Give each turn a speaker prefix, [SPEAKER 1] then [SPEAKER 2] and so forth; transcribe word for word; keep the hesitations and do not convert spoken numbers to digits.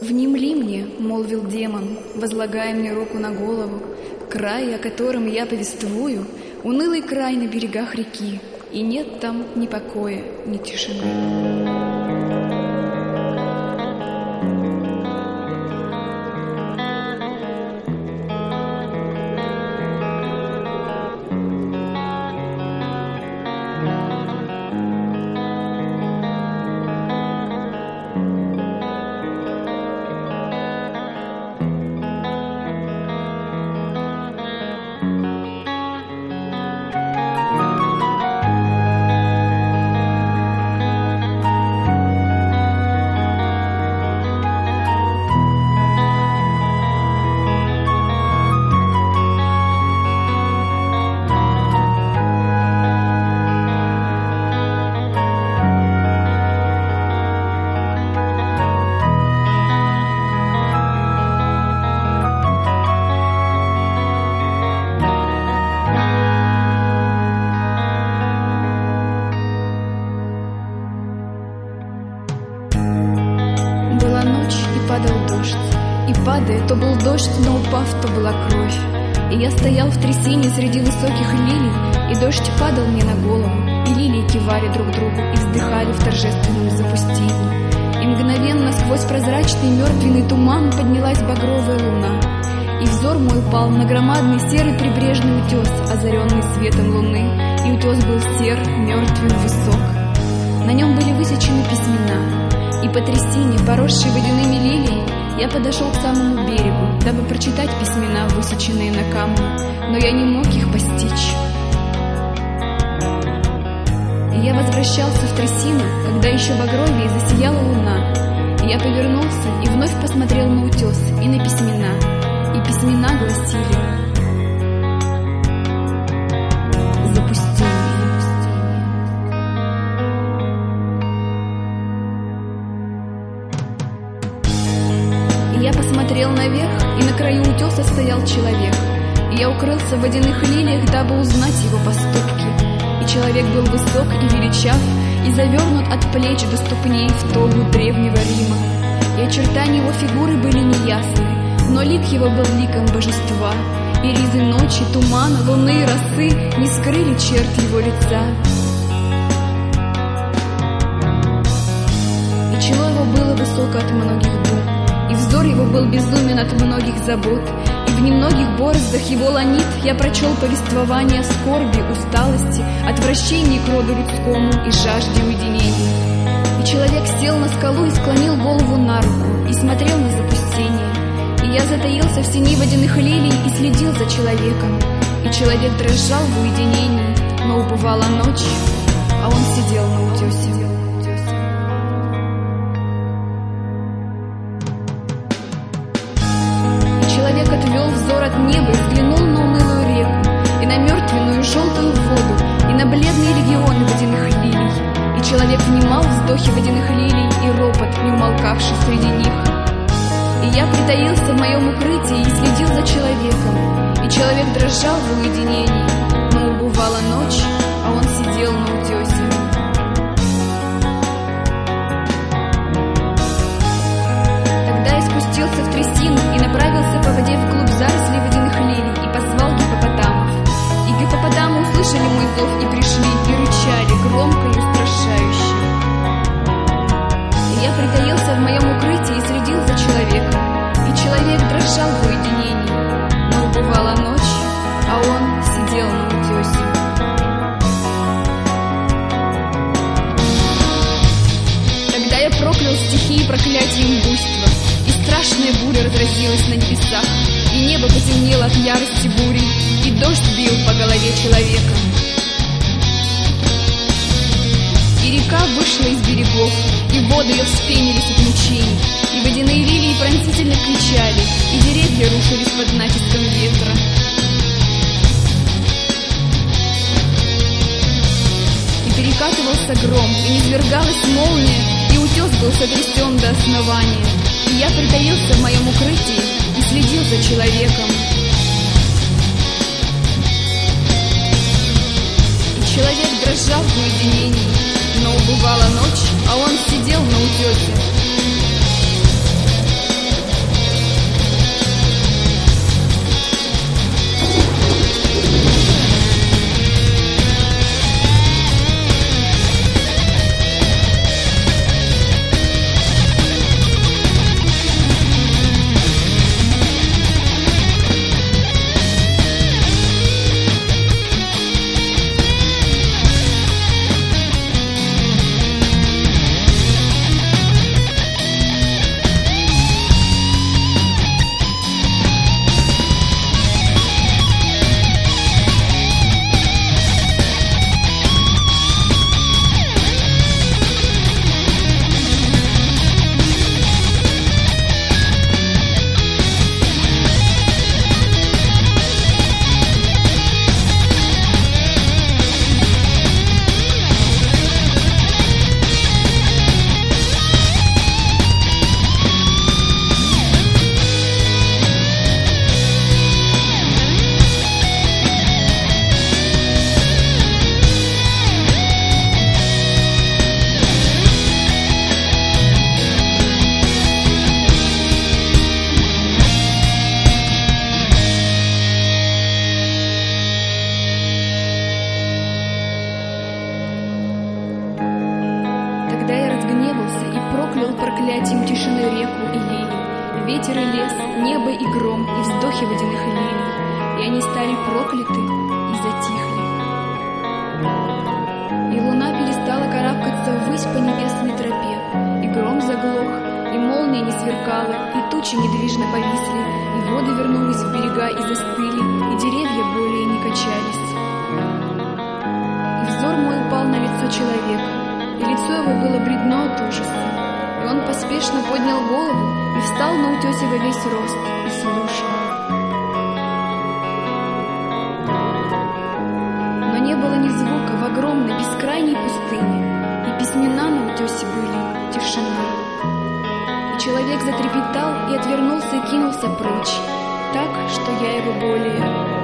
[SPEAKER 1] «Внемли мне, — молвил демон, возлагая мне руку на голову, — край, о котором я повествую, унылый край на берегах реки, и нет там ни покоя, ни тишины». Падал дождь, и падая, то был дождь, но упав, то была кровь. И я стоял в трясине среди высоких лилий, и дождь падал мне на голову, и лилии кивали друг другу и вздыхали в торжественном запустении. И мгновенно сквозь прозрачный мертвенный туман поднялась багровая луна, и взор мой упал на громадный серый прибрежный утес, озаренный светом луны, и утес был сер, мертвен, высок. На нем были высечены письмена, и по трясине, поросшей водяными лилиями, я подошел к самому берегу, дабы прочитать письмена, высеченные на камне, но я не мог их постичь. И я возвращался в трясину, когда еще багровее засияла луна, и я повернулся и вновь посмотрел на утес и на письмена, и письмена гласили: Я посмотрел наверх, и на краю утеса стоял человек. И я укрылся в водяных лилиях, дабы узнать его поступки. И человек был высок и величав, и завернут от плеч до ступней в тогу древнего Рима. И очертания его фигуры были неясны, но лик его был ликом божества. И ризы ночи, тумана, луны и росы не скрыли черт его лица. И чело его было высоко от многих дум, и взор его был безумен от многих забот, и в немногих бороздах его ланит я прочел повествование о скорби, усталости, отвращении к роду людскому и жажде уединения. И человек сел на скалу и склонил голову на руку, и смотрел на запустение. И я затаился в тени водяных лилий и следил за человеком. И человек дрожал в уединении, но убывала ночь, а он сидел на утесе. Человек отвел взор от неба и взглянул на унылую реку, и на мертвенную желтую воду, и на бледные легионы водяных лилий. И человек внимал вздохи водяных лилий и ропот, не умолкавший среди них. И я притаился в моем укрытии и следил за человеком. И человек дрожал в уединении, но убывала ночь, а он сидел на утесе. Тогда я спустился в трясину и направился по воде вглубь зарослей водяных лилий и позвал гиппопотамов. И гиппопотамы услышали мой зов и пришли, и рычали громко и устрашающе. И я притаился в моем укрытии и следил за человеком. И человек дрожал в уединении, но убывала ночь, а он сидел на утесе. Тогда я проклял стихии проклятием буйства, и страшная буря разразилась на небесах, и небо потемнело от ярости бури, и дождь бил по голове человека. И река вышла из берегов, и воды ее вспенились от мучений, и водяные лилии пронзительно кричали, и деревья рушились под натиском ветра. И перекатывался гром, и низвергалась молния, и утес был сотрясен до основания. И я притаился в моем укрытии и следил за человеком. И человек дрожал в уединении, но убывала ночь, а он сидел на утесе. проклятием тишины реку и лилий, ветер и лес, небо и гром, и вздохи водяных лилий, и они стали прокляты и затихли. И луна перестала карабкаться ввысь по небесной тропе, и гром заглох, и молния не сверкала, и тучи недвижно повисли, и воды вернулись в берега и застыли, и деревья более не качались. И взор мой упал на лицо человека, и лицо его было бледно от ужаса, и он поспешно поднял голову и встал на утесе во весь рост и слушал. Но не было ни звука в огромной бескрайней пустыне, и письмена на утесе были тишина. И человек затрепетал и отвернулся и кинулся прочь, так, что я его более